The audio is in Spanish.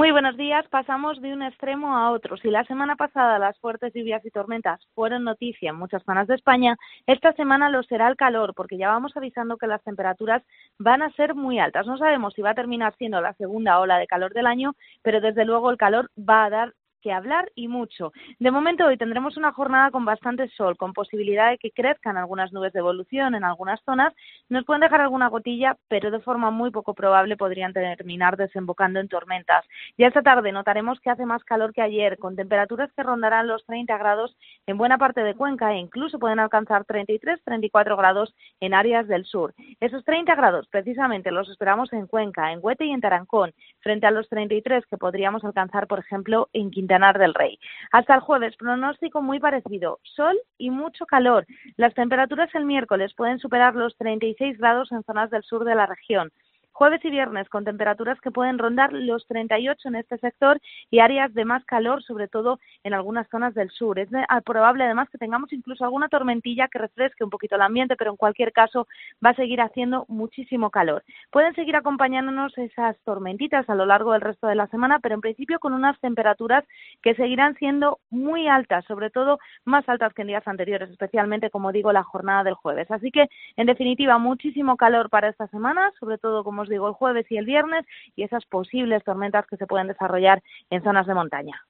Muy buenos días. Pasamos de un extremo a otro. Si la semana pasada las fuertes lluvias y tormentas fueron noticia en muchas zonas de España, esta semana lo será el calor, porque ya vamos avisando que las temperaturas van a ser muy altas. No sabemos si va a terminar siendo la segunda ola de calor del año, pero desde luego el calor va a dar que hablar y mucho. De momento hoy tendremos una jornada con bastante sol, con posibilidad de que crezcan algunas nubes de evolución en algunas zonas. Nos pueden dejar alguna gotilla, pero de forma muy poco probable podrían terminar desembocando en tormentas. Ya esta tarde notaremos que hace más calor que ayer, con temperaturas que rondarán los 30 grados en buena parte de Cuenca e incluso pueden alcanzar 33-34 grados en áreas del sur. Esos 30 grados precisamente los esperamos en Cuenca, en Huete y en Tarancón, frente a los 33 que podríamos alcanzar, por ejemplo, en Quintanar del Rey. Hasta el jueves, pronóstico muy parecido, sol y mucho calor. Las temperaturas el miércoles pueden superar los 36 grados en zonas del sur de la región. Jueves y viernes con temperaturas que pueden rondar los 38 en este sector y áreas de más calor, sobre todo en algunas zonas del sur. Es probable además que tengamos incluso alguna tormentilla que refresque un poquito el ambiente, pero en cualquier caso va a seguir haciendo muchísimo calor. Pueden seguir acompañándonos esas tormentitas a lo largo del resto de la semana, pero en principio con unas temperaturas que seguirán siendo muy altas, sobre todo más altas que en días anteriores, especialmente, como digo, la jornada del jueves. Así que, en definitiva, muchísimo calor para esta semana, sobre todo, como os digo, el jueves y el viernes, y esas posibles tormentas que se pueden desarrollar en zonas de montaña.